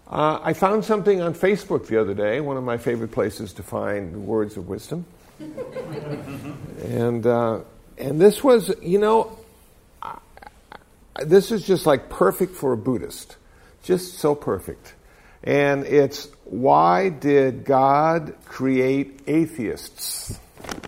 I found something on Facebook the other day, one of my favorite places to find words of wisdom. And this was, this is just like perfect for a Buddhist. Just so perfect. And it's, why did God create atheists?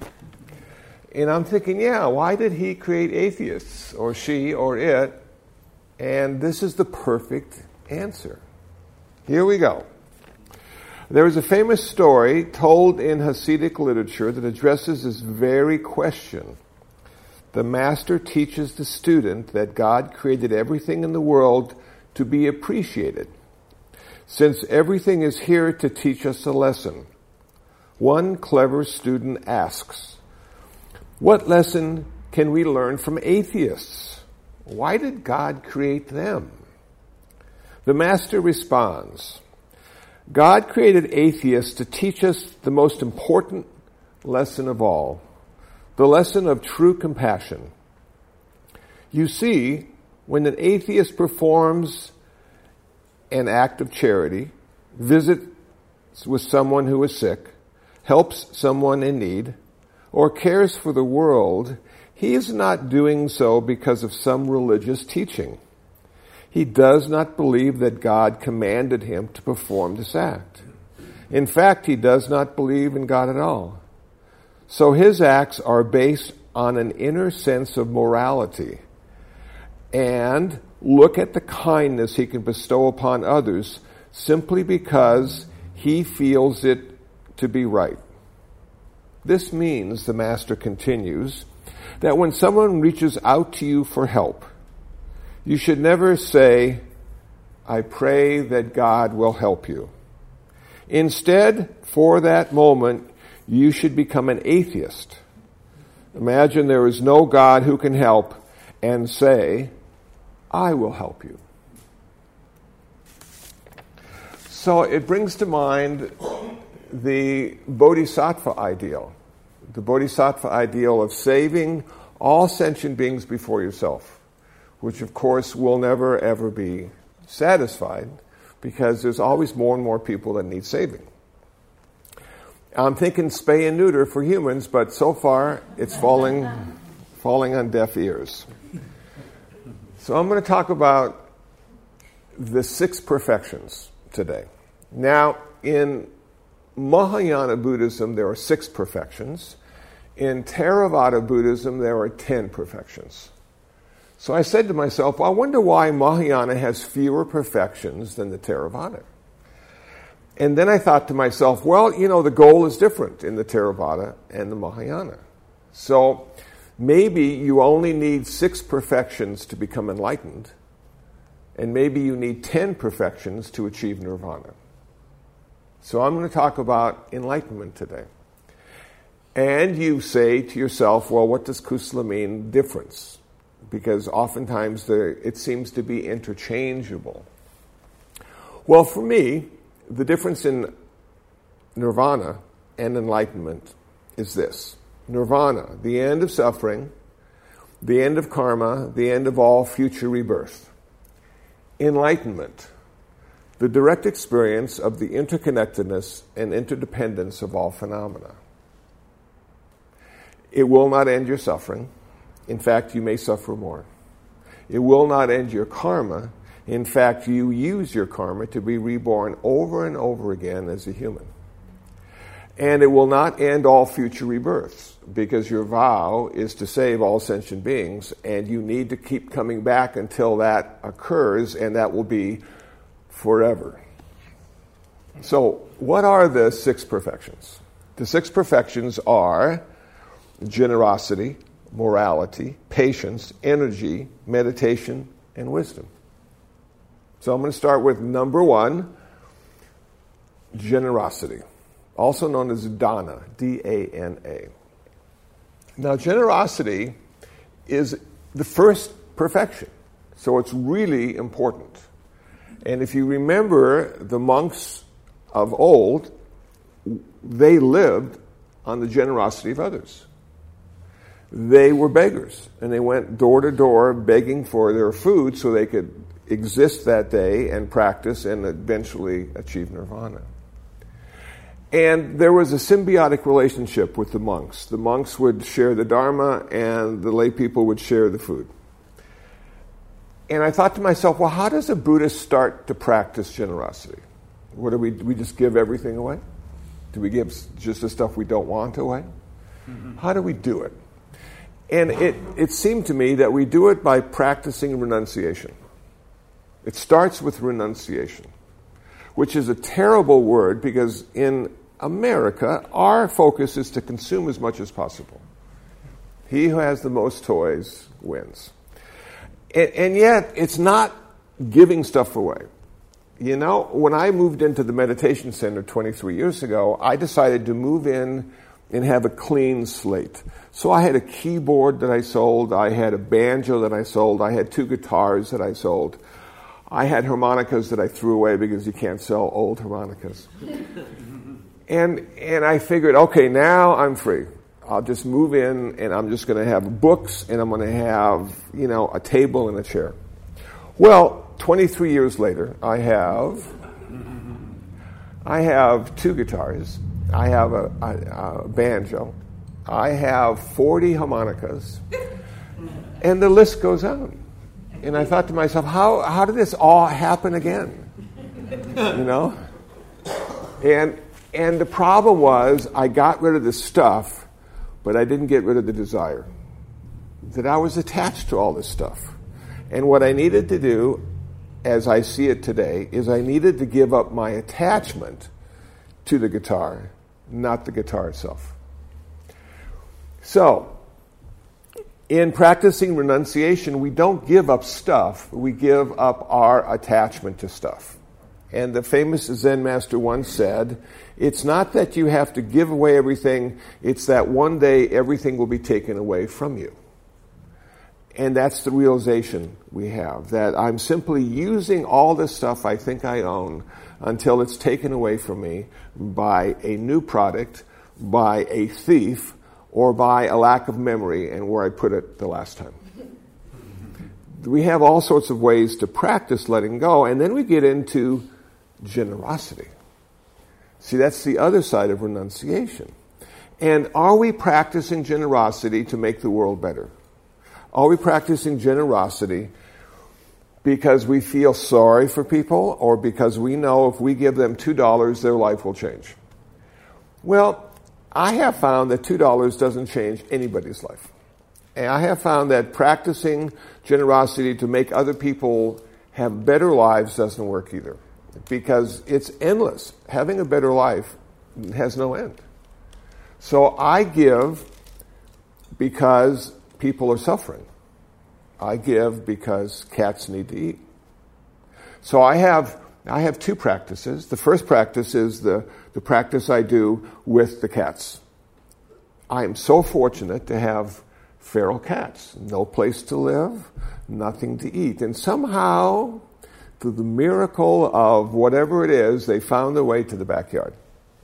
And I'm thinking, why did he create atheists? Or she, or it? And this is the perfect answer. Here we go. There is a famous story told in Hasidic literature that addresses this very question. The master teaches the student that God created everything in the world to be appreciated. Since everything is here to teach us a lesson, one clever student asks, what lesson can we learn from atheists? Why did God create them? The master responds, God created atheists to teach us the most important lesson of all, the lesson of true compassion. You see, when an atheist performs an act of charity, visits with someone who is sick, helps someone in need, or cares for the world, he is not doing so because of some religious teaching. He does not believe that God commanded him to perform this act. In fact, he does not believe in God at all. So his acts are based on an inner sense of morality. And look at the kindness he can bestow upon others simply because he feels it to be right. This means, the master continues, that when someone reaches out to you for help, you should never say, I pray that God will help you. Instead, for that moment, you should become an atheist. Imagine there is no God who can help and say, I will help you. So it brings to mind the bodhisattva ideal. The bodhisattva ideal of saving all sentient beings before yourself, which of course will never ever be satisfied because there's always more and more people that need saving. I'm thinking spay and neuter for humans, but so far it's falling on deaf ears. So I'm going to talk about the 6 perfections today. Now, in Mahayana Buddhism, there are 6 perfections. In Theravada Buddhism, there are 10 perfections. So I said to myself, well, I wonder why Mahayana has fewer perfections than the Theravada. And then I thought to myself, well, the goal is different in the Theravada and the Mahayana. So maybe you only need 6 perfections to become enlightened, and maybe you need 10 perfections to achieve nirvana. So I'm going to talk about enlightenment today. And you say to yourself, well, what does kusala mean, difference? Because oftentimes it seems to be interchangeable. Well, for me, the difference in nirvana and enlightenment is this. Nirvana, the end of suffering, the end of karma, the end of all future rebirth. Enlightenment, the direct experience of the interconnectedness and interdependence of all phenomena. It will not end your suffering. In fact, you may suffer more. It will not end your karma. In fact, you use your karma to be reborn over and over again as a human. And it will not end all future rebirths, because your vow is to save all sentient beings, and you need to keep coming back until that occurs, and that will be forever. So, what are the 6 perfections? The 6 perfections are generosity, morality, patience, energy, meditation, and wisdom. So I'm going to start with number 1, generosity, also known as dana, D-A-N-A. Now, generosity is the first perfection, so it's really important. And if you remember the monks of old, they lived on the generosity of others. they were beggars, and they went door to door begging for their food so they could exist that day and practice and eventually achieve nirvana. And there was a symbiotic relationship with the monks. The monks would share the Dharma, and the lay people would share the food. And I thought to myself, well, how does a Buddhist start to practice generosity? What do we just give everything away? Do we give just the stuff we don't want away? Mm-hmm. How do we do it? And it seemed to me that we do it by practicing renunciation. It starts with renunciation, which is a terrible word because in America, our focus is to consume as much as possible. He who has the most toys wins. And yet, it's not giving stuff away. You know, when I moved into the meditation center 23 years ago, I decided to move in and have a clean slate. So I had a keyboard that I sold, I had a banjo that I sold, I had 2 guitars that I sold. I had harmonicas that I threw away because you can't sell old harmonicas. And I figured, okay, now I'm free. I'll just move in and I'm just going to have books and I'm going to have, you know, a table and a chair. Well, 23 years later, I have 2 guitars. I have a banjo. I have 40 harmonicas. And the list goes on. And I thought to myself, how did this all happen again? You know? And the problem was I got rid of the stuff, but I didn't get rid of the desire. That I was attached to all this stuff. And what I needed to do, as I see it today, is I needed to give up my attachment to the guitar, not the guitar itself. So, in practicing renunciation, we don't give up stuff, we give up our attachment to stuff. And the famous Zen master once said, it's not that you have to give away everything, it's that one day everything will be taken away from you. And that's the realization we have, that I'm simply using all this stuff I think I own until it's taken away from me by a new product, by a thief, or by a lack of memory and where I put it the last time. We have all sorts of ways to practice letting go, and then we get into generosity. See, that's the other side of renunciation. And are we practicing generosity to make the world better? Are we practicing generosity because we feel sorry for people or because we know if we give them $2, their life will change? Well, I have found that $2 doesn't change anybody's life. And I have found that practicing generosity to make other people have better lives doesn't work either. Because it's endless. Having a better life has no end. So I give because people are suffering. I give because cats need to eat. So I have 2 practices. The first practice is the practice I do with the cats. I am so fortunate to have feral cats. No place to live, nothing to eat. And somehow, through the miracle of whatever it is, they found their way to the backyard.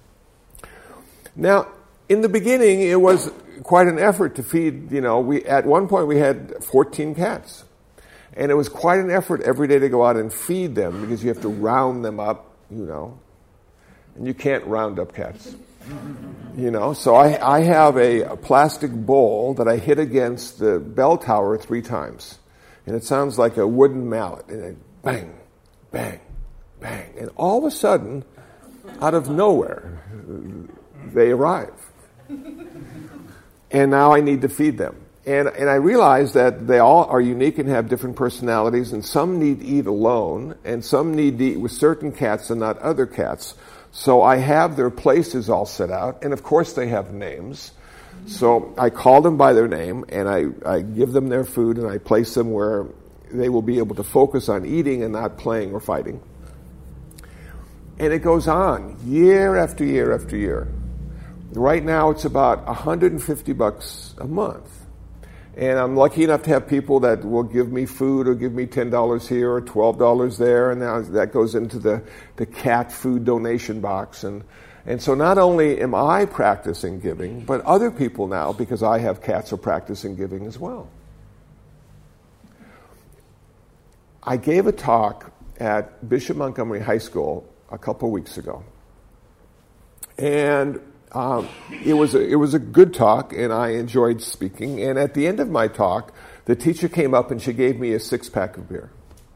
Now, in the beginning, it was quite an effort to feed, at one point we had 14 cats. And it was quite an effort every day to go out and feed them because you have to round them up, and you can't round up cats. So I have a plastic bowl that I hit against the bell tower 3 times. And it sounds like a wooden mallet. And it bang, bang, bang. And all of a sudden, out of nowhere, they arrive. And now I need to feed them. And I realize that they all are unique and have different personalities, and some need to eat alone, and some need to eat with certain cats and not other cats. So I have their places all set out, and of course they have names. So I call them by their name, and I give them their food, and I place them where they will be able to focus on eating and not playing or fighting. And it goes on, year after year after year. Right now it's about $150 a month. And I'm lucky enough to have people that will give me food or give me $10 here or $12 there, and now that goes into the cat food donation box. And And so not only am I practicing giving, but other people now, because I have cats, are practicing giving as well. I gave a talk at Bishop Montgomery High School a couple weeks ago. And it was a good talk, and I enjoyed speaking. And at the end of my talk, the teacher came up and she gave me a 6-pack of beer.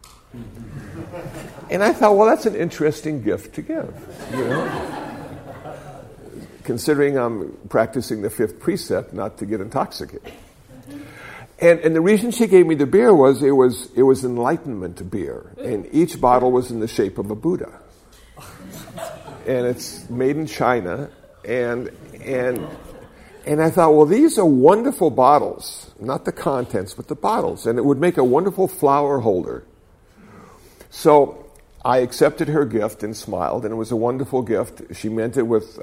And I thought, well, that's an interesting gift to give, you know, considering I'm practicing the 5th precept, not to get intoxicated. And the reason she gave me the beer was it was enlightenment beer, and each bottle was in the shape of a Buddha, and it's made in China, and I thought, well, these are wonderful bottles, not the contents, but the bottles, and it would make a wonderful flower holder. So I accepted her gift and smiled, and it was a wonderful gift. She meant it with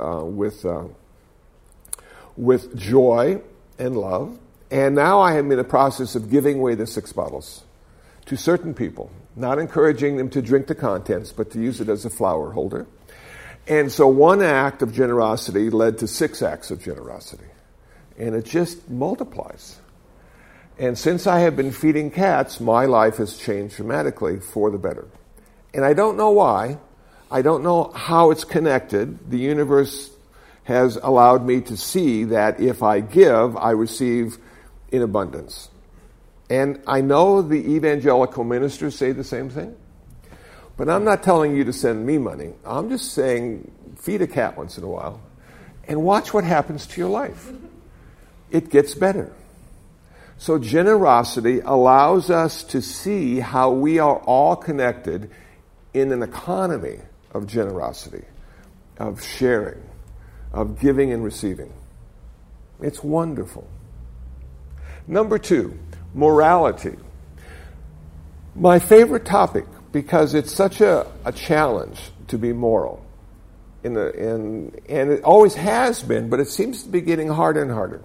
joy and love. And now I am in the process of giving away the 6 bottles to certain people, not encouraging them to drink the contents, but to use it as a flower holder. And so one act of generosity led to 6 acts of generosity. And it just multiplies. And since I have been feeding cats, my life has changed dramatically for the better. And I don't know why. I don't know how it's connected. The universe has allowed me to see that if I give, I receive in abundance. And I know the evangelical ministers say the same thing. But I'm not telling you to send me money. I'm just saying feed a cat once in a while and watch what happens to your life. It gets better. So generosity allows us to see how we are all connected in an economy of generosity, of sharing, of giving and receiving. It's wonderful. Number 2, morality. My favorite topic, because it's such a challenge to be moral. And it always has been, but it seems to be getting harder and harder.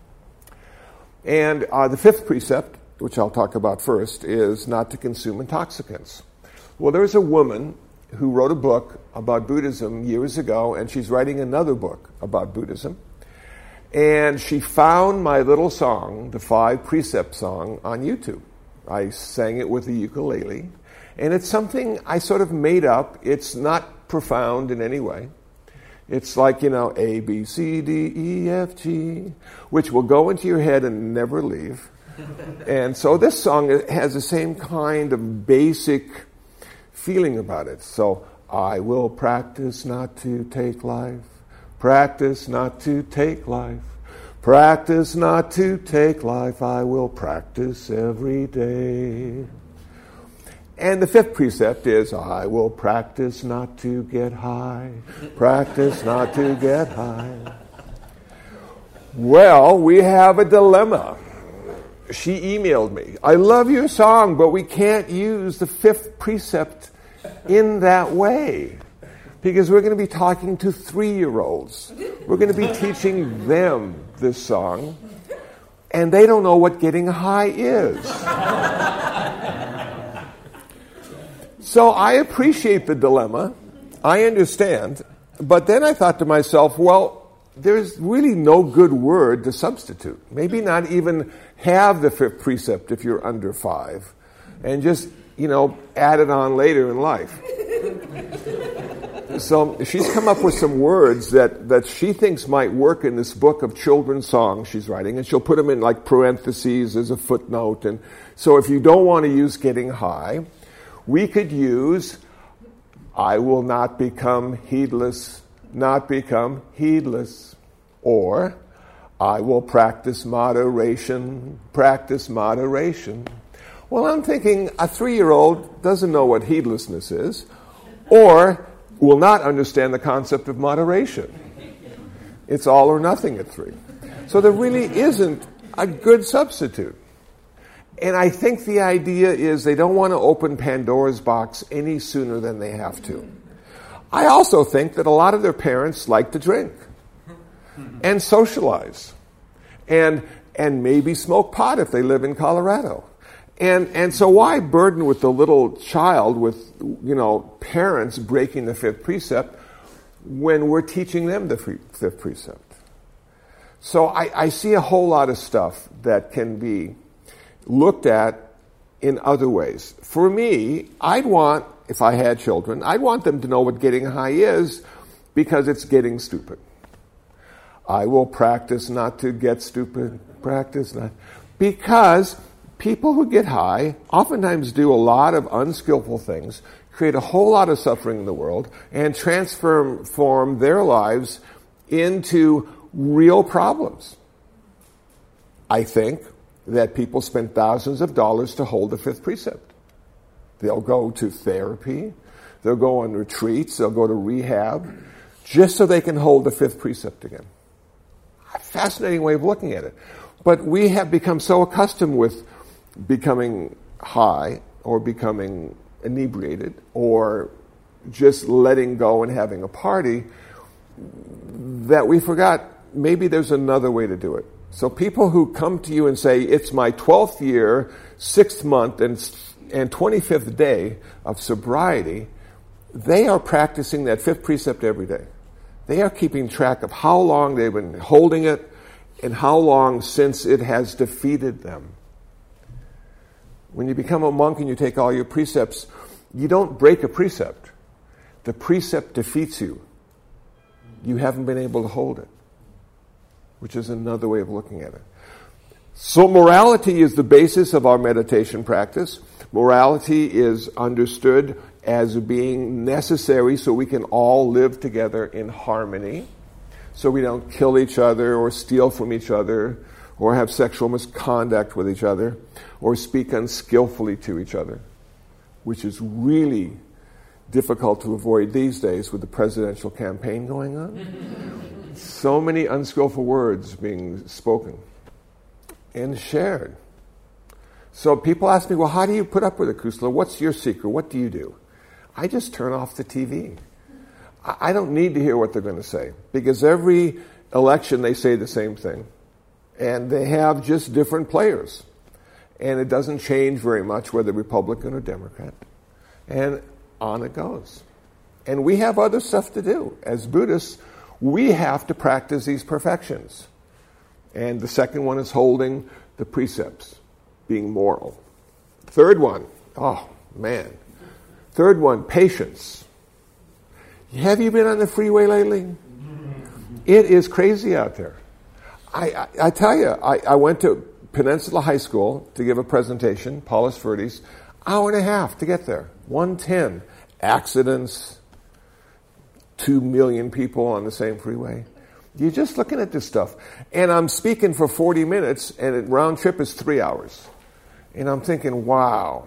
And the 5th precept, which I'll talk about first, is not to consume intoxicants. Well, there's a woman who wrote a book about Buddhism years ago, and she's writing another book about Buddhism. And she found my little song, the 5 precept song, on YouTube. I sang it with a ukulele. And it's something I sort of made up. It's not profound in any way. It's like, you know, A, B, C, D, E, F, G, which will go into your head and never leave. And so this song has the same kind of basic feeling about it. So, I will practice not to take life. Practice not to take life. Practice not to take life. I will practice every day. And the 5th precept is, I will practice not to get high. Practice not to get high. Well, we have a dilemma. She emailed me, I love your song, but we can't use the 5th precept in that way. Because we're going to be talking to 3-year-olds. We're going to be teaching them this song. And they don't know what getting high is. So I appreciate the dilemma. I understand. But then I thought to myself, well, there's really no good word to substitute. Maybe not even have the 5th precept if you're under 5. And just, add it on later in life. So she's come up with some words that she thinks might work in this book of children's songs she's writing, and she'll put them in like parentheses as a footnote. And so if you don't want to use getting high, we could use, I will not become heedless, or I will practice moderation. Well, I'm thinking a 3-year-old doesn't know what heedlessness is, or will not understand the concept of moderation. It's all or nothing at 3. So there really isn't a good substitute. And I think the idea is they don't want to open Pandora's box any sooner than they have to. I also think that a lot of their parents like to drink and socialize and maybe smoke pot if they live in Colorado. And so why burden with the little child with, parents breaking the 5th precept when we're teaching them the fifth precept. So I see a whole lot of stuff that can be looked at in other ways. For me, if I had children, I'd want them to know what getting high is, because it's getting stupid. I will practice not to get stupid, because people who get high oftentimes do a lot of unskillful things, create a whole lot of suffering in the world, and transform their lives into real problems. I think that people spend thousands of dollars to hold the fifth precept. They'll go to therapy, they'll go on retreats, they'll go to rehab, just so they can hold the fifth precept again. A fascinating way of looking at it. But we have become so accustomed with becoming high or becoming inebriated or just letting go and having a party that we forgot maybe there's another way to do it. So people who come to you and say, it's my 12th year, 6th month, and 25th day of sobriety, they are practicing that fifth precept every day. They are keeping track of how long they've been holding it and how long since it has defeated them. When you become a monk and you take all your precepts, you don't break a precept. The precept defeats you. You haven't been able to hold it, which is another way of looking at it. So morality is the basis of our meditation practice. Morality is understood as being necessary so we can all live together in harmony, so we don't kill each other or steal from each other or have sexual misconduct with each other or speak unskillfully to each other, which is really difficult to avoid these days with the presidential campaign going on. So many unskillful words being spoken and shared. So people ask me, well, how do you put up with it, Kusala? What's your secret? What do you do? I just turn off the TV. I don't need to hear what they're going to say, because every election they say the same thing. And they have just different players. And it doesn't change very much whether Republican or Democrat. And on it goes. And we have other stuff to do. As Buddhists, we have to practice these perfections. And the second one is holding the precepts, being moral. Third one, Third one, patience. Have you been on the freeway lately? It is crazy out there. I tell you, I went to Peninsula High School to give a presentation, Paulus Verdes, hour and a half to get there. 1:10. Accidents, 2 million people on the same freeway. You're just looking at this stuff. And I'm speaking for 40 minutes, and the round trip is 3 hours. And I'm thinking, wow.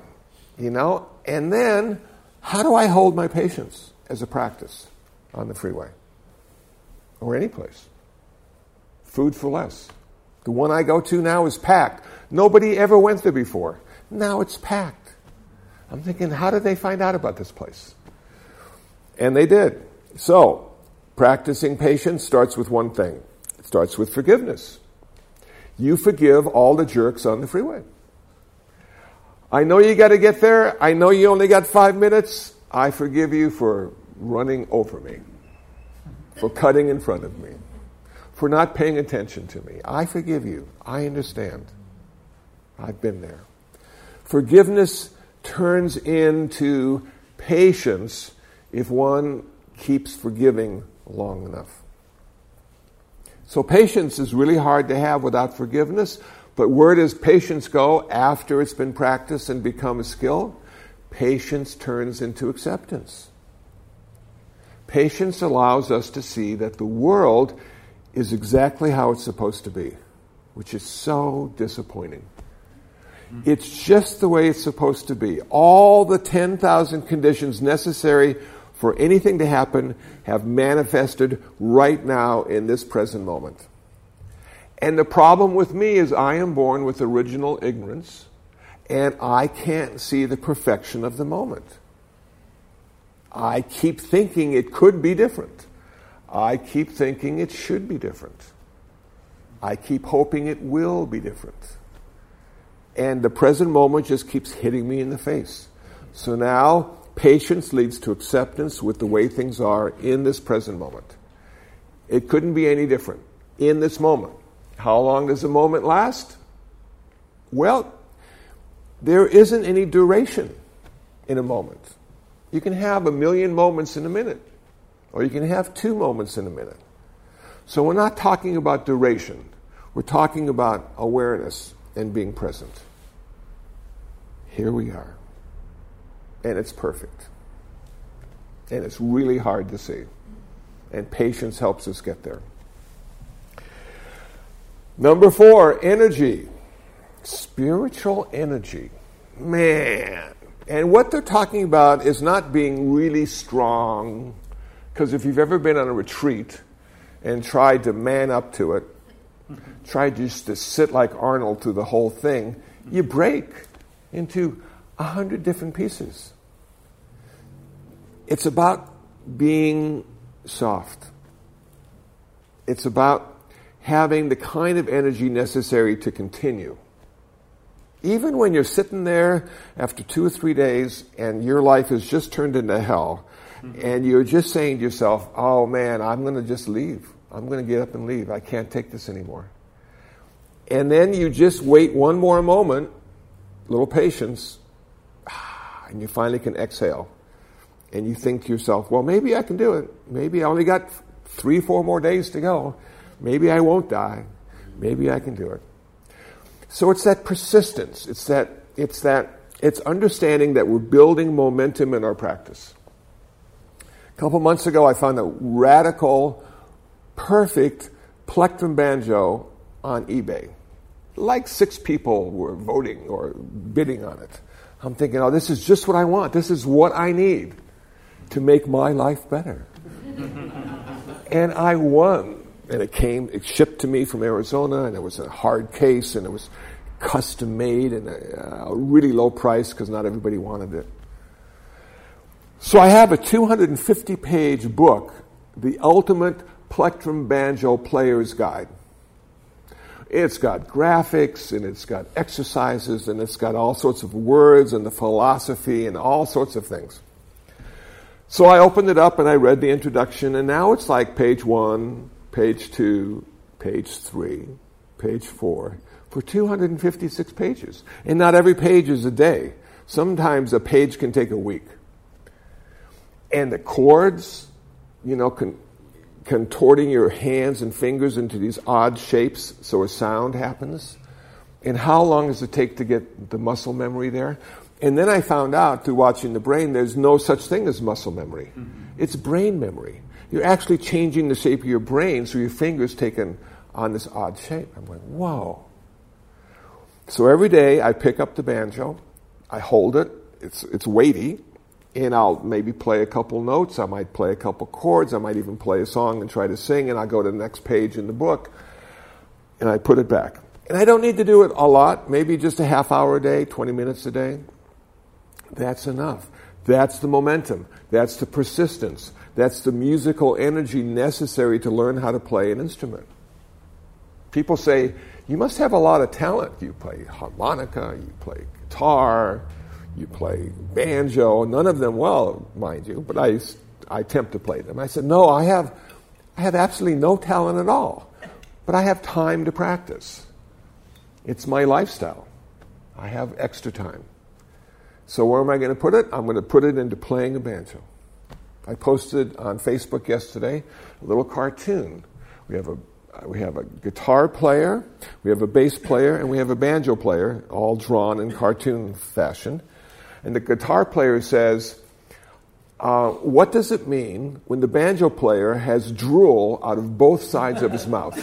And then, how do I hold my patience as a practice on the freeway? Or any place? Food for Less. The one I go to now is packed. Nobody ever went there before. Now it's packed. I'm thinking, how did they find out about this place? And they did. So, practicing patience starts with one thing. It starts with forgiveness. You forgive all the jerks on the freeway. I know you got to get there. I know you only got 5 minutes. I forgive you for running over me, for cutting in front of me, for not paying attention to me. I forgive you. I understand. I've been there. Forgiveness turns into patience if one keeps forgiving long enough. So patience is really hard to have without forgiveness, but where does patience go after it's been practiced and become a skill? Patience turns into acceptance. Patience allows us to see that the world is exactly how it's supposed to be, which is so disappointing. It's just the way it's supposed to be. All the 10,000 conditions necessary for anything to happen have manifested right now in this present moment. And the problem with me is I am born with original ignorance, and I can't see the perfection of the moment. I keep thinking it could be different. I keep thinking it should be different. I keep hoping it will be different. And the present moment just keeps hitting me in the face. So now Patience leads to acceptance with the way things are in this present moment. It couldn't be any different in this moment. How long does a moment last? Well, there isn't any duration in a moment. You can have 1,000,000 moments in a minute, or you can have 2 moments in a minute. So we're not talking about duration. We're talking about awareness and being present. Here we are. And it's perfect. And it's really hard to see. And patience helps us get there. Number 4, energy. Spiritual energy. Man. And what they're talking about is not being really strong, because if you've ever been on a retreat and tried to man up to it, tried just to sit like Arnold through the whole thing, you break into 100 different pieces. It's about being soft. It's about having the kind of energy necessary to continue. Even when you're sitting there after 2 or 3 days and your life has just turned into hell, and you're just saying to yourself, oh man, I'm going to just leave. I'm going to get up and leave. I can't take this anymore. And then you just wait one more moment, little patience, and you finally can exhale. And you think to yourself, well, maybe I can do it. Maybe I only got 3-4 more days to go. Maybe I won't die. Maybe I can do it. So it's that persistence. It's understanding that we're building momentum in our practice. A couple months ago, I found a radical, perfect plectrum banjo on eBay. Like 6 people were voting or bidding on it. I'm thinking, oh, this is just what I want. This is what I need to make my life better. And I won. And it shipped to me from Arizona, and it was a hard case, and it was custom made and a really low price because not everybody wanted it. So I have a 250-page book, The Ultimate Plectrum Banjo Player's Guide. It's got graphics, and it's got exercises, and it's got all sorts of words and the philosophy and all sorts of things. So I opened it up and I read the introduction, and now it's like page 1, page 2, page 3, page 4, for 256 pages. And not every page is a day. Sometimes a page can take a week. And the chords, contorting your hands and fingers into these odd shapes so a sound happens. And how long does it take to get the muscle memory there? And then I found out through watching the brain, there's no such thing as muscle memory. Mm-hmm. It's brain memory. You're actually changing the shape of your brain so your fingers take on this odd shape. I'm like, whoa. So every day I pick up the banjo, I hold it, it's weighty, and I'll maybe play a couple notes, I might play a couple chords, I might even play a song and try to sing, and I'll go to the next page in the book, and I put it back. And I don't need to do it a lot, maybe just a half hour a day, 20 minutes a day. That's enough. That's the momentum. That's the persistence. That's the musical energy necessary to learn how to play an instrument. People say, you must have a lot of talent. You play harmonica, you play guitar, you play banjo, none of them well, mind you, but I attempt to play them. I said, no, I have absolutely no talent at all, but I have time to practice. It's my lifestyle. I have extra time. So where am I going to put it? I'm going to put it into playing a banjo. I posted on Facebook yesterday a little cartoon. We have a guitar player, we have a bass player, and we have a banjo player, all drawn in cartoon fashion. And the guitar player says, what does it mean when the banjo player has drool out of both sides of his mouth?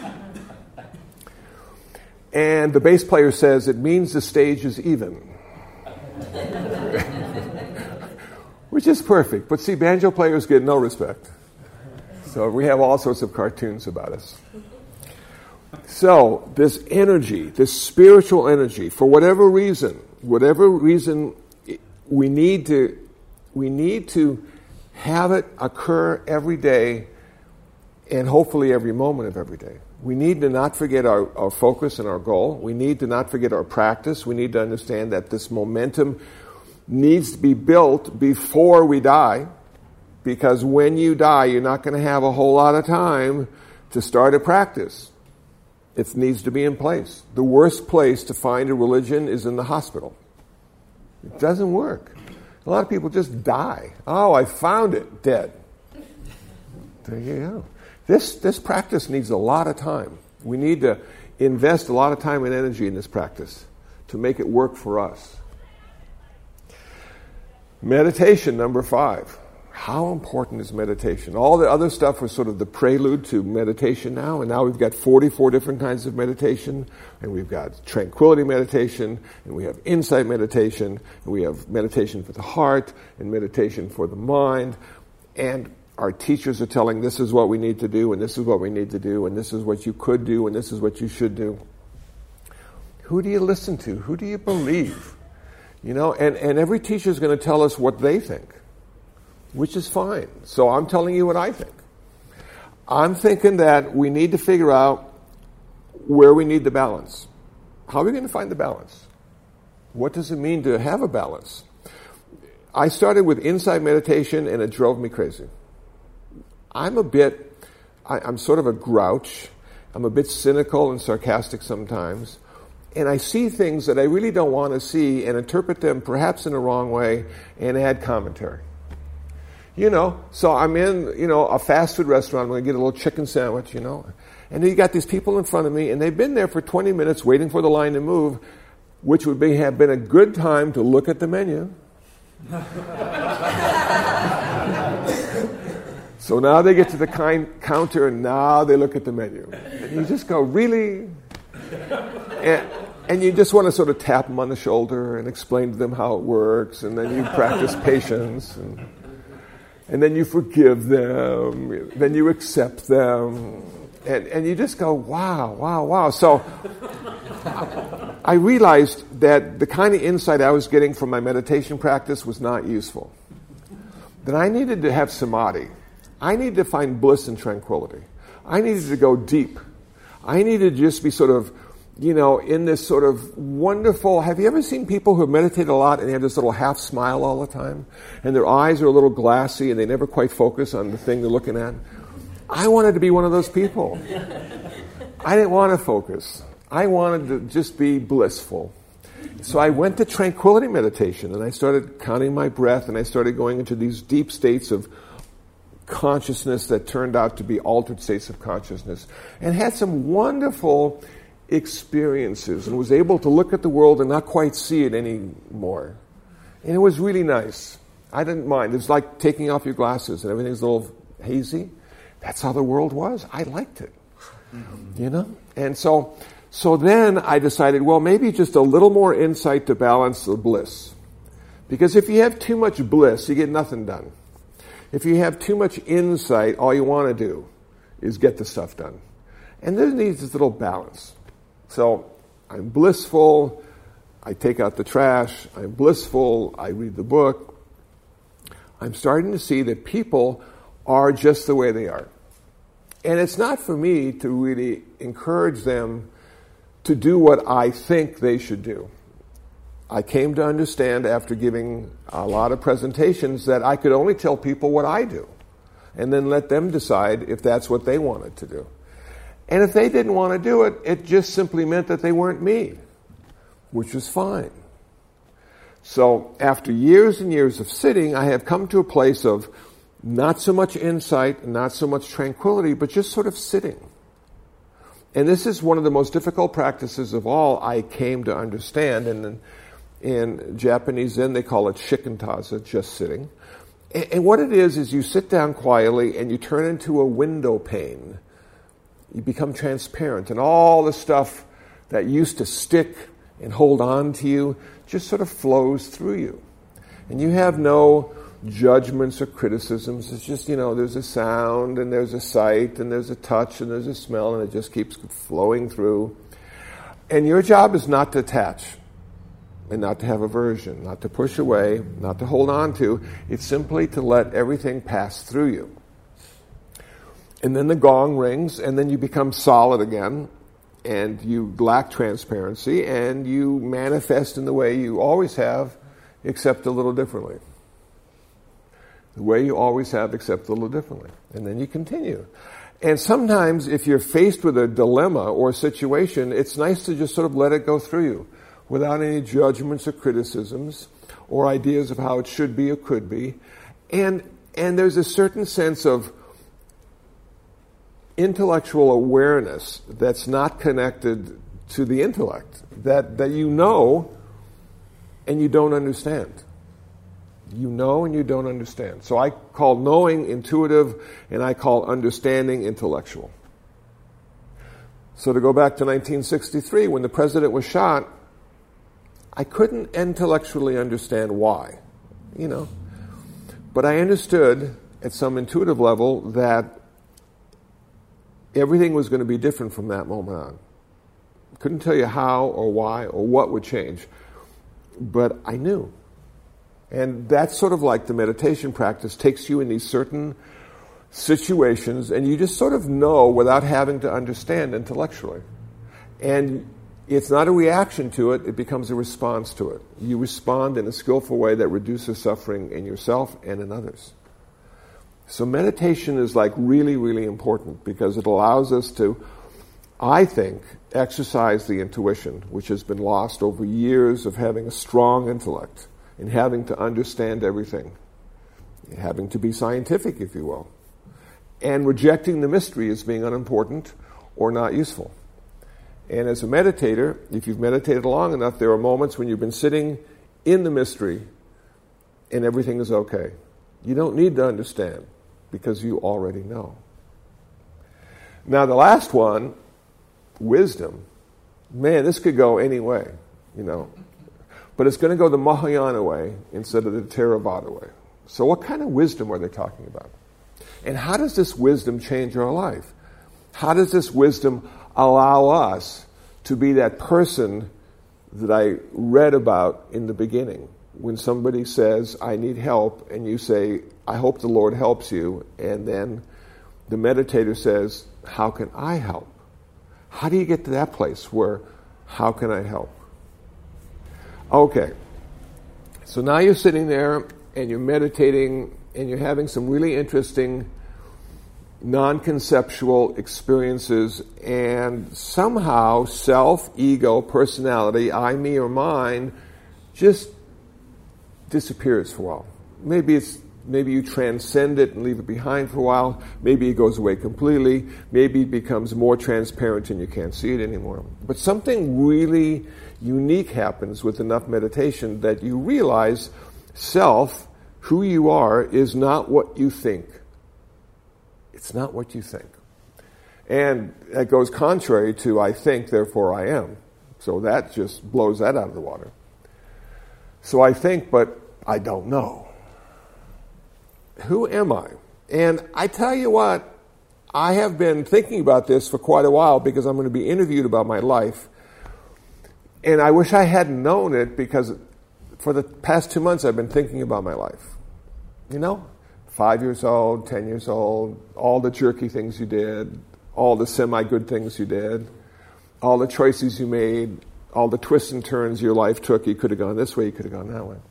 And the bass player says, it means the stage is even. Which is perfect. But see, banjo players get no respect. So we have all sorts of cartoons about us. So this energy, this spiritual energy, for whatever reason, we need to have it occur every day and hopefully every moment of every day. We need to not forget our focus and our goal. We need to not forget our practice. We need to understand that this momentum needs to be built before we die, because when you die, you're not going to have a whole lot of time to start a practice. It needs to be in place. The worst place to find a religion is in the hospital. It doesn't work. A lot of people just die. Oh, I found it, dead. There you go. This practice needs a lot of time. We need to invest a lot of time and energy in this practice to make it work for us. Meditation, number 5. How important is meditation? All the other stuff was sort of the prelude to meditation now, and now we've got 44 different kinds of meditation, and we've got tranquility meditation, and we have insight meditation, and we have meditation for the heart, and meditation for the mind, and our teachers are telling this is what we need to do, and this is what we need to do, and this is what you could do, and this is what you should do. Who do you listen to? Who do you believe? You know, and every teacher is going to tell us what they think, which is fine. So I'm telling you what I think. I'm thinking that we need to figure out where we need the balance. How are we going to find the balance? What does it mean to have a balance? I started with insight meditation, and it drove me crazy. I'm sort of a grouch. I'm a bit cynical and sarcastic sometimes. And I see things that I really don't want to see and interpret them perhaps in the wrong way and add commentary. You know, so I'm in, a fast food restaurant. I'm going to get a little chicken sandwich, and then you got these people in front of me, and they've been there for 20 minutes waiting for the line to move, which would have been a good time to look at the menu. So now they get to the counter, and now they look at the menu. And you just go, really? And you just want to sort of tap them on the shoulder and explain to them how it works, and then you practice patience, and then you forgive them, then you accept them, and you just go, wow. So I realized that the kind of insight I was getting from my meditation practice was not useful. That I needed to have samadhi. I needed to find bliss and tranquility. I needed to go deep. I needed to just be sort of, in this sort of wonderful... Have you ever seen people who meditate a lot and they have this little half smile all the time? And their eyes are a little glassy and they never quite focus on the thing they're looking at? I wanted to be one of those people. I didn't want to focus. I wanted to just be blissful. So I went to tranquility meditation, and I started counting my breath, and I started going into these deep states of consciousness that turned out to be altered states of consciousness, and had some wonderful experiences, and was able to look at the world and not quite see it anymore. And it was really nice. I didn't mind. It was like taking off your glasses and everything's a little hazy. That's how the world was. I liked it. And so then I decided, well, maybe just a little more insight to balance the bliss. Because if you have too much bliss, you get nothing done. If you have too much insight, all you want to do is get the stuff done. And there needs this little balance. So I'm blissful, I take out the trash, I'm blissful, I read the book. I'm starting to see that people are just the way they are. And it's not for me to really encourage them to do what I think they should do. I came to understand after giving a lot of presentations that I could only tell people what I do, and then let them decide if that's what they wanted to do. And if they didn't want to do it, it just simply meant that they weren't me, which was fine. So after years and years of sitting, I have come to a place of not so much insight, not so much tranquility, but just sort of sitting. And this is one of the most difficult practices of all I came to understand. And in Japanese Zen, they call it shikantaza, just sitting. And what it is you sit down quietly and you turn into a window pane. You become transparent, and all the stuff that used to stick and hold on to you just sort of flows through you. And you have no judgments or criticisms. It's just, there's a sound, and there's a sight, and there's a touch, and there's a smell, and it just keeps flowing through. And your job is not to attach, and not to have aversion, not to push away, not to hold on to. It's simply to let everything pass through you. And then the gong rings, and then you become solid again, and you lack transparency, and you manifest in the way you always have, except a little differently. The way you always have, except a little differently. And then you continue. And sometimes if you're faced with a dilemma or a situation, it's nice to just sort of let it go through you without any judgments or criticisms or ideas of how it should be or could be. And there's a certain sense of intellectual awareness that's not connected to the intellect, that you know and you don't understand. You know and you don't understand. So I call knowing intuitive, and I call understanding intellectual. So to go back to 1963, when the president was shot, I couldn't intellectually understand why, But I understood at some intuitive level that everything was going to be different from that moment on. Couldn't tell you how or why or what would change, but I knew. And that's sort of like the meditation practice takes you in these certain situations and you just sort of know without having to understand intellectually. And it's not a reaction to it, it becomes a response to it. You respond in a skillful way that reduces suffering in yourself and in others. So meditation is like really, really important because it allows us to, I think, exercise the intuition, which has been lost over years of having a strong intellect and having to understand everything, having to be scientific, if you will, and rejecting the mystery as being unimportant or not useful. And as a meditator, if you've meditated long enough, there are moments when you've been sitting in the mystery and everything is okay. You don't need to understand because you already know. Now the last one, wisdom. Man, this could go any way, But it's going to go the Mahayana way instead of the Theravada way. So what kind of wisdom are they talking about? And how does this wisdom change our life? How does this wisdom allow us to be that person that I read about in the beginning? When somebody says, I need help, and you say, I hope the Lord helps you, and then the meditator says, how can I help? How do you get to that place where, how can I help? Okay, so now you're sitting there and you're meditating and you're having some really interesting non-conceptual experiences, and somehow self, ego, personality, I, me, or mine just disappears for a while. Maybe you transcend it and leave it behind for a while. Maybe it goes away completely. Maybe it becomes more transparent and you can't see it anymore. But something really unique happens with enough meditation that you realize self, who you are, is not what you think. It's not what you think. And that goes contrary to I think, therefore I am. So that just blows that out of the water. So I think, but I don't know. Who am I? And I tell you what, I have been thinking about this for quite a while because I'm going to be interviewed about my life. And I wish I hadn't known it because for the past 2 months I've been thinking about my life. 5 years old, 10 years old, all the jerky things you did, all the semi-good things you did, all the choices you made, all the twists and turns your life took. You could have gone this way, you could have gone that way.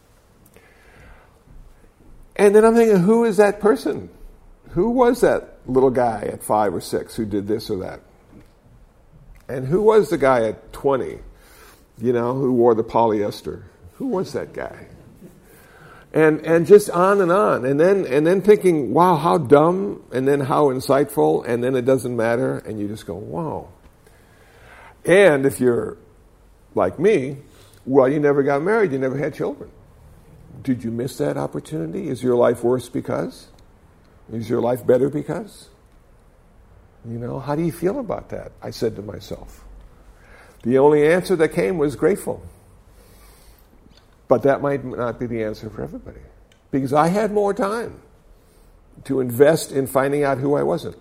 And then I'm thinking, who is that person? Who was that little guy at 5 or 6 who did this or that? And who was the guy at 20, who wore the polyester? Who was that guy? And just on. And then thinking, wow, how dumb, and then how insightful, and then it doesn't matter, and you just go, wow. And if you're like me, well, you never got married, you never had children. Did you miss that opportunity? Is your life worse because? Is your life better because? How do you feel about that? I said to myself. The only answer that came was grateful. But that might not be the answer for everybody. Because I had more time to invest in finding out who I wasn't.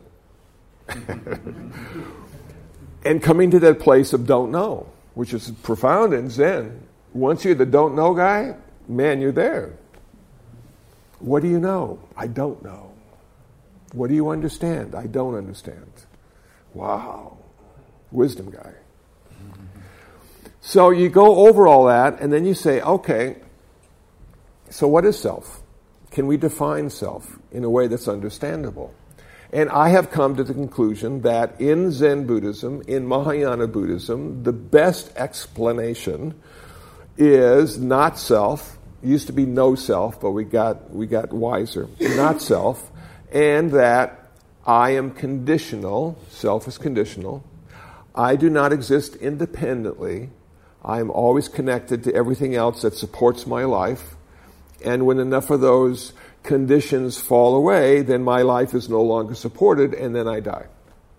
And coming to that place of don't know, which is profound in Zen. Once you're the don't know guy, man, you're there. What do you know? I don't know. What do you understand? I don't understand. Wow. Wisdom guy. So you go over all that, and then you say, okay, So what is self? Can we define self in a way that's understandable? And I have come to the conclusion that in Zen Buddhism, in Mahayana Buddhism, the best explanation is not self. It used to be no self, but we got wiser. Not self. And that I am conditional. Self is conditional. I do not exist independently. I am always connected to everything else that supports my life. And when enough of those conditions fall away, then my life is no longer supported, and then I die.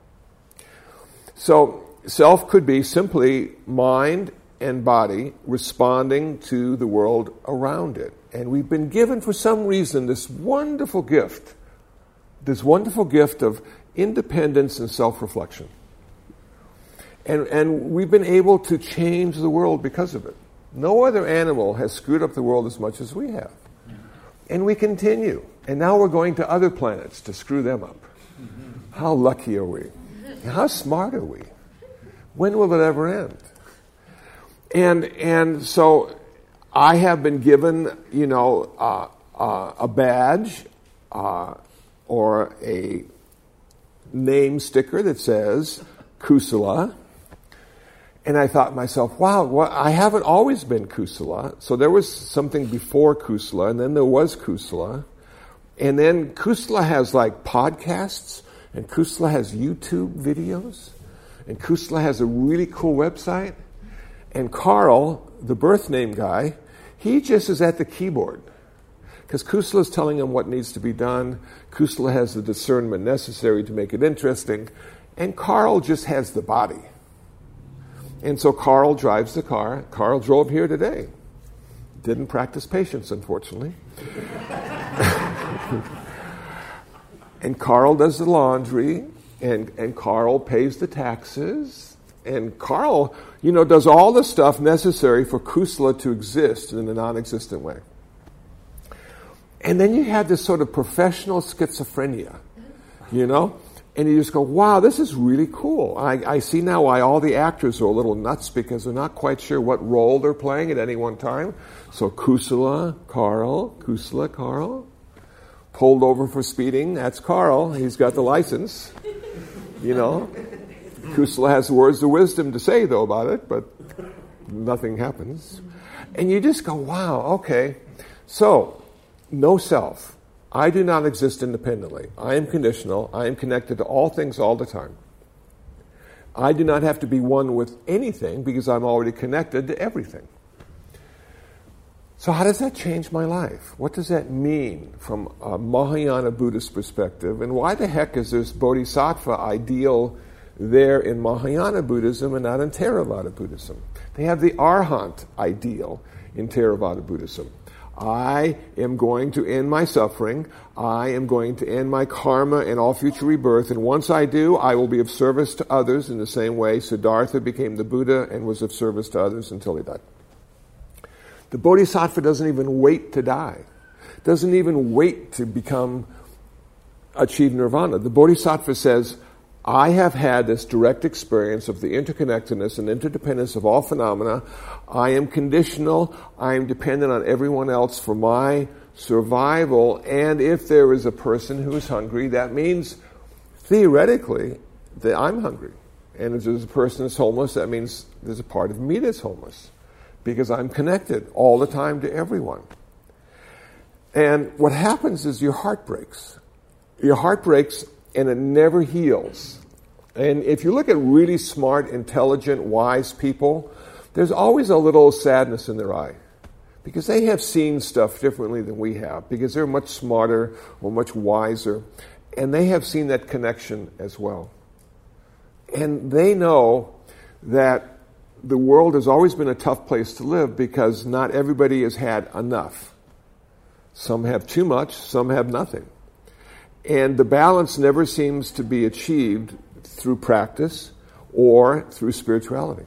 So self could be simply mind and body responding to the world around it. And we've been given, for some reason, this wonderful gift of independence and self-reflection. And we've been able to change the world because of it. No other animal has screwed up the world as much as we have. And we continue. And now we're going to other planets to screw them up. How lucky are we? How smart are we? When will it ever end? And so I have been given, a badge or a name sticker that says Kusala. And I thought to myself, wow, I haven't always been Kusala. So there was something before Kusala, and then there was Kusala. And then Kusala has like podcasts, and Kusala has YouTube videos, and Kusala has a really cool website. And Carl, the birth name guy, he just is at the keyboard. Because Kusala is telling him what needs to be done. Kusala has the discernment necessary to make it interesting. And Carl just has the body. And so Carl drives the car. Carl drove here today. Didn't practice patience, unfortunately. And Carl does the laundry, and Carl pays the taxes, and Carl, does all the stuff necessary for Kusala to exist in a non-existent way. And then you have this sort of professional schizophrenia, And you just go, wow, this is really cool. I see now why all the actors are a little nuts, because they're not quite sure what role they're playing at any one time. So Kusala, Carl, pulled over for speeding, that's Carl. He's got the license, Kusala has words of wisdom to say, though, about it, but nothing happens. And you just go, wow, okay. So, no self. I do not exist independently. I am conditional. I am connected to all things all the time. I do not have to be one with anything because I'm already connected to everything. So how does that change my life? What does that mean from a Mahayana Buddhist perspective? And why the heck is this Bodhisattva ideal there in Mahayana Buddhism and not in Theravada Buddhism? They have the Arhat ideal in Theravada Buddhism. I am going to end my suffering. I am going to end my karma and all future rebirth. And once I do, I will be of service to others in the same way Siddhartha became the Buddha and was of service to others until he died. The Bodhisattva doesn't even wait to die. Doesn't even wait to achieve nirvana. The Bodhisattva says, I have had this direct experience of the interconnectedness and interdependence of all phenomena. I am conditional. I am dependent on everyone else for my survival. And if there is a person who is hungry, that means theoretically that I'm hungry. And if there's a person that's homeless, that means there's a part of me that's homeless. Because I'm connected all the time to everyone. And what happens is your heart breaks. Your heart breaks and it never heals. And if you look at really smart, intelligent, wise people, there's always a little sadness in their eye. Because they have seen stuff differently than we have. Because they're much smarter or much wiser. And they have seen that connection as well. And they know that the world has always been a tough place to live because not everybody has had enough. Some have too much, some have nothing. And the balance never seems to be achieved through practice or through spirituality.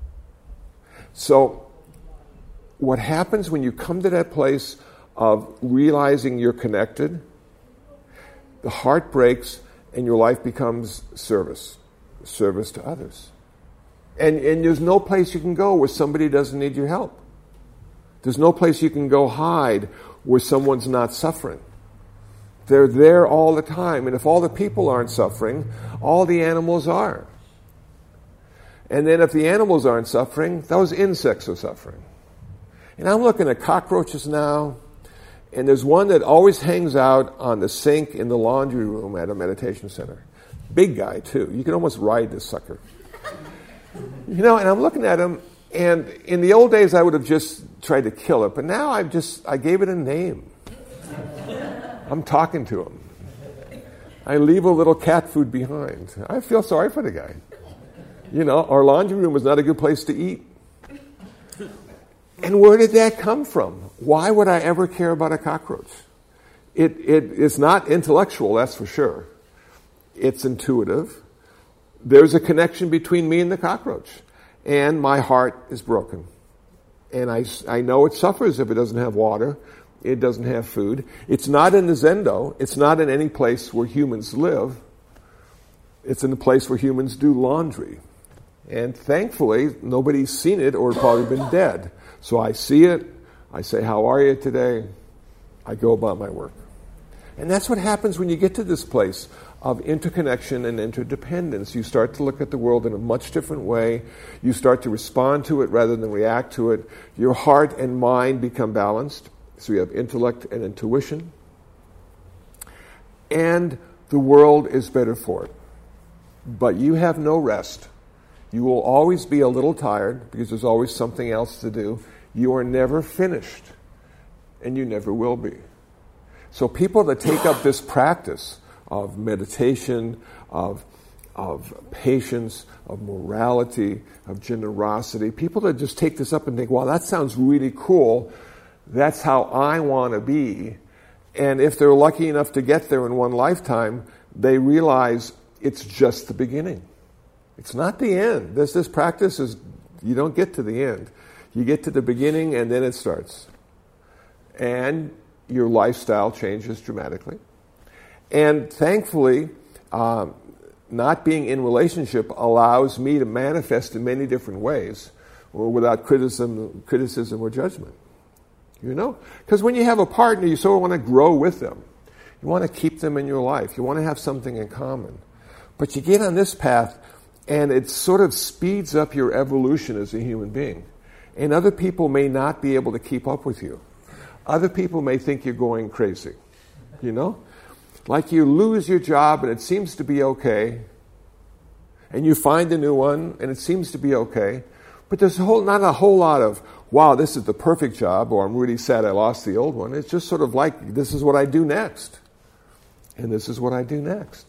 So, what happens when you come to that place of realizing you're connected, the heart breaks and your life becomes service to others. And there's no place you can go where somebody doesn't need your help. There's no place you can go hide where someone's not suffering. They're there all the time. And if all the people aren't suffering, all the animals are. And then if the animals aren't suffering, those insects are suffering. And I'm looking at cockroaches now, and there's one that always hangs out on the sink in the laundry room at a meditation center. Big guy, too. You can almost ride this sucker. And I'm looking at him, and in the old days I would have just tried to kill it, but now I gave it a name. I'm talking to him. I leave a little cat food behind. I feel sorry for the guy. Our laundry room is not a good place to eat. And where did that come from? Why would I ever care about a cockroach? It's not intellectual, that's for sure. It's intuitive. There's a connection between me and the cockroach. And my heart is broken. And I know it suffers if it doesn't have water. It doesn't have food. It's not in the Zendo. It's not in any place where humans live. It's in the place where humans do laundry. And thankfully, nobody's seen it or probably been dead. So I see it. I say, how are you today? I go about my work. And that's what happens when you get to this place of interconnection and interdependence. You start to look at the world in a much different way. You start to respond to it rather than react to it. Your heart and mind become balanced. So you have intellect and intuition. And the world is better for it. But you have no rest. You will always be a little tired because there's always something else to do. You are never finished. And you never will be. So people that take up this practice of meditation, of patience, of morality, of generosity, people that just take this up and think, wow, that sounds really cool. That's how I want to be. And if they're lucky enough to get there in one lifetime, they realize it's just the beginning. It's not the end. This practice is, you don't get to the end. You get to the beginning and then it starts. And your lifestyle changes dramatically. And thankfully, not being in relationship allows me to manifest in many different ways or without criticism or judgment. Because when you have a partner, you sort of want to grow with them. You want to keep them in your life. You want to have something in common. But you get on this path, and it sort of speeds up your evolution as a human being. And other people may not be able to keep up with you. Other people may think you're going crazy. Like you lose your job, and it seems to be okay. And you find a new one, and it seems to be okay. But there's not a whole lot of, wow, this is the perfect job, or I'm really sad I lost the old one. It's just sort of like, this is what I do next. And this is what I do next.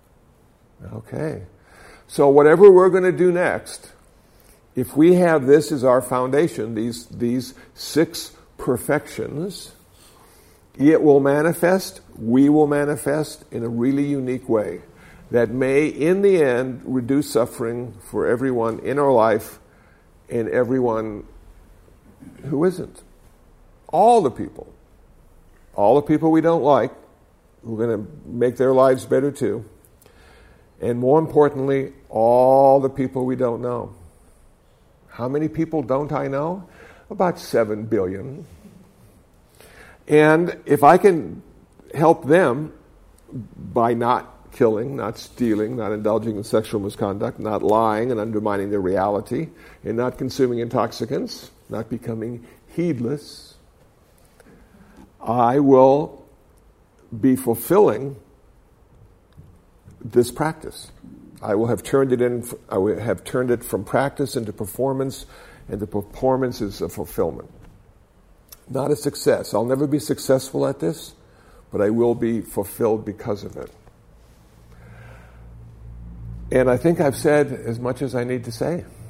Okay. So whatever we're going to do next, if we have this as our foundation, these 6 perfections, it will manifest, we will manifest in a really unique way that may, in the end, reduce suffering for everyone in our life and everyone who isn't. All the people we don't like, we're going to make their lives better too. And more importantly, all the people we don't know. How many people don't I know? About 7 billion. And if I can help them by not killing, not stealing, not indulging in sexual misconduct, not lying and undermining their reality, and not consuming intoxicants, not becoming heedless, I will be fulfilling this practice. I will have turned it from practice into performance, and the performance is a fulfillment. Not a success. I'll never be successful at this, but I will be fulfilled because of it. And I think I've said as much as I need to say.